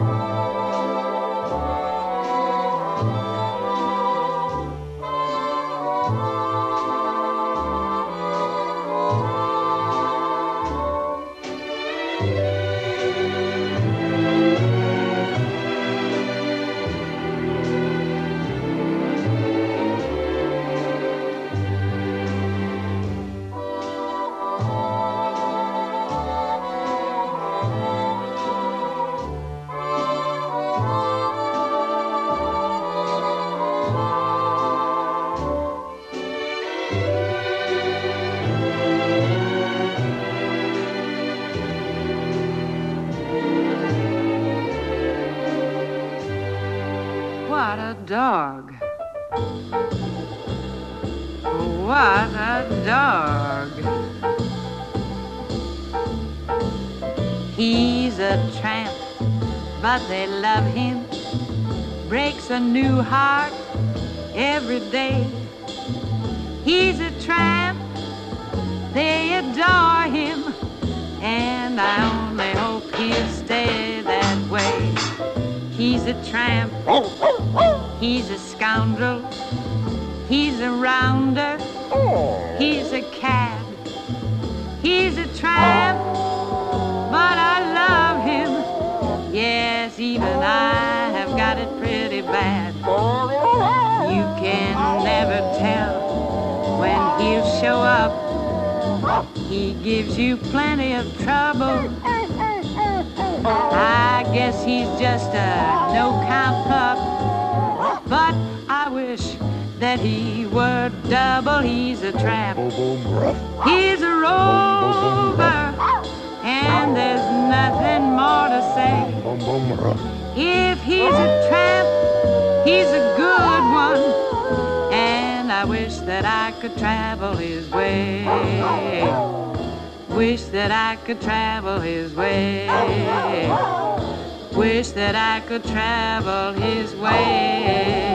What a dog. What a dog. He's a tramp, but they love him. Breaks a new heart every day. He's a tramp, they adore him, and I only hope he'll stay that way. He's a tramp, he's a scoundrel, he's a rounder, he's a cad. He's a tramp, but I love him. Yes, even I have got it pretty bad. You can never tell when he'll show up. He gives you plenty of trouble. I guess he's just a no-count pup, but I wish that he were double. He's a tramp, he's a rover, and there's nothing more to say. If he's a tramp, he's a good one, and I wish that I could travel his way. Wish that I could travel his way. Wish that I could travel his way.